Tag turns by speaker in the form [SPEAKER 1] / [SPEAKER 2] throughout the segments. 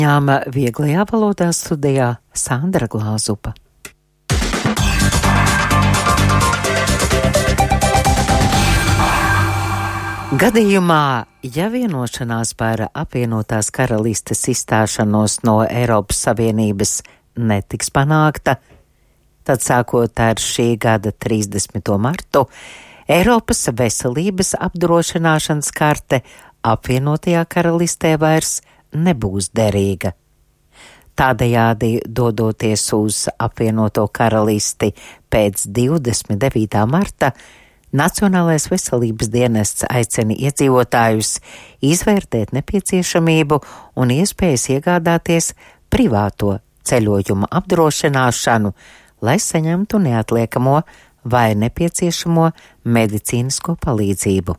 [SPEAKER 1] Ņāma vieglajā valodā studijā Sandra Glāzupa. Gadījumā, ja vienošanās par apvienotās karalistes izstāšanos no Eiropas Savienības netiks panākta, tad sākot ar šī gada 30. martu, Eiropas veselības apdrošināšanas karte apvienotajā karalistē vairs nebūs derīga. Tādējādi, dodoties uz apvienoto karalisti pēc 29. marta, Nacionālais veselības dienests aicina iedzīvotājus izvērtēt nepieciešamību un iespējas iegādāties privāto ceļojumu apdrošināšanu, lai saņemtu neatliekamo vai nepieciešamo medicīnisko palīdzību.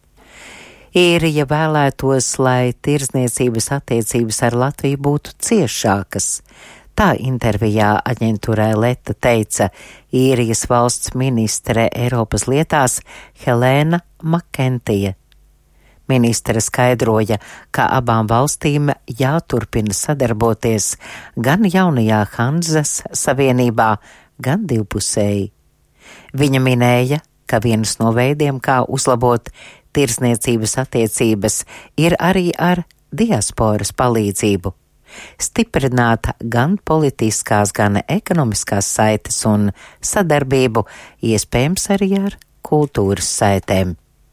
[SPEAKER 1] Īrija vēlētos, lai tirdzniecības attiecības ar Latviju būtu ciešākas. Tā intervijā aģentūrai Leta teica Īrijas valsts ministre Eiropas lietās Helēna Makentija. Ministre skaidroja, ka abām valstīm jāturpina sadarboties gan jaunajā Hanzas savienībā, gan divpusēji. Viņa minēja, ka viens no veidiem, kā uzlabot tirdzniecības attiecības, ir arī ar diasporas palīdzību. Stiprināt gan politiskās, gan ekonomiskās saites un sadarbību, iespējams arī ar kultūras saitēm.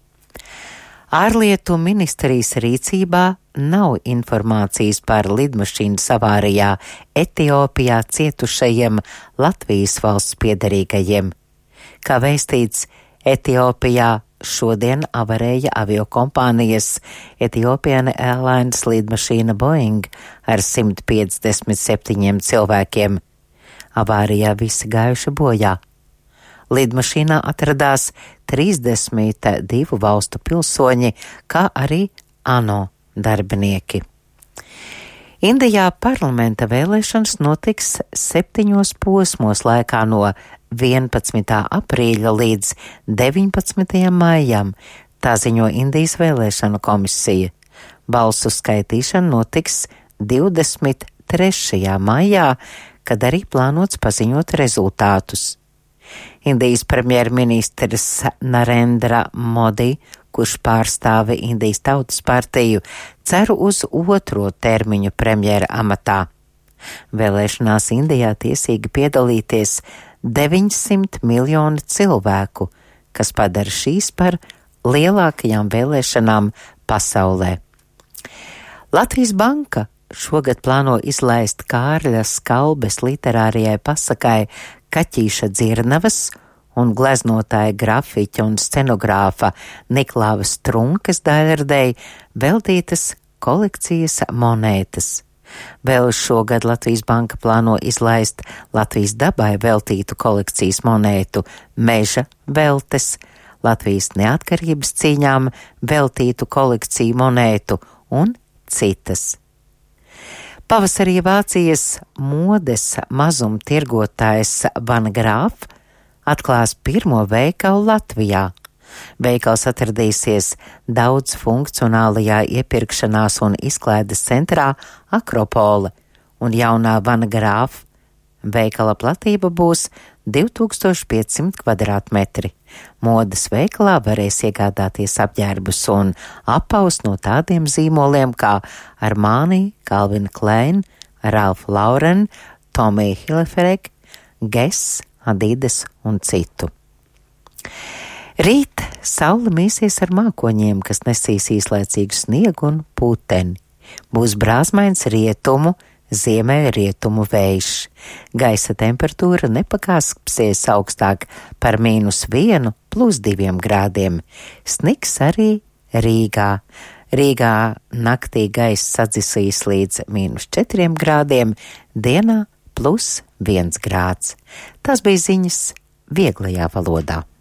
[SPEAKER 1] Ārlietu ministrijas rīcībā nav informācijas par lidmašīnas avārijā Etiopijā cietušajiem Latvijas valsts piederīgajiem. Kā vēstīts, Etiopijā šodien avarēja aviokompānijas Ethiopian Airlines lidmašīna Boeing ar 157 cilvēkiem. Avārijā visi gājuši bojā. Lidmašīnā atradās 32 valstu pilsoņi, kā arī ANO darbinieki. Indijā parlamenta vēlēšanas notiks 7 posmos laikā no 11. aprīļa līdz 19. maijam, tā ziņo Indijas vēlēšanu komisija. Balsu skaitīšana notiks 23. maijā, kad arī plānots paziņot rezultātus. Indijas premjerministrs Narendra Modi, kurš pārstāvi Indijas Tautas partiju, cer uz 2. termiņu premjera amatā. Vēlēšanās Indijā tiesīgi piedalīties 900 miljoni cilvēku, kas padara šīs par lielākajām vēlēšanām pasaulē. Latvijas Banka šogad plāno izlaist Kārļa Skalbes literārajai pasakai Kaķīša Dzirnavas un gleznotāja grafiķa un scenogrāfa Niklāvas Trunkas daļradei veltītas kolekcijas monētas. Vēl šogad Latvijas Banka plāno izlaist Latvijas dabai veltītu kolekcijas monētu Meža veltes, Latvijas neatkarības cīņām veltītu kolekciju monētu un citas. Pavasarī Vācijas modes mazumtirgotājs Van Grāf atklās pirmo veikalu Latvijā. Veikals atradīsies daudzfunkcionālajā iepirkšanās un izklaides centrā Akropole, un jaunā Van Grāf veikala platība būs 2500 kvadrātmetri. Modes veikalā varēs iegādāties apģērbus un apaus no tādiem zīmoliem kā Armani, Calvin Klein, Ralph Lauren, Tommy Hilfiger, Guess, Adidas un citu. Rīt saule mīsies ar mākoņiem, kas nesīs īslaicīgu sniegu un puteni. Būs brāzmains rietumu, ziemeļrietumu vējš. Gaisa temperatūra nepakāpsies augstāk par -1 + 2 grādiem. Sniks arī Rīgā. Rīgā naktī gaiss sadzisīs līdz -4 grādiem, dienā +1 grāds. Tas bija ziņas vieglajā valodā.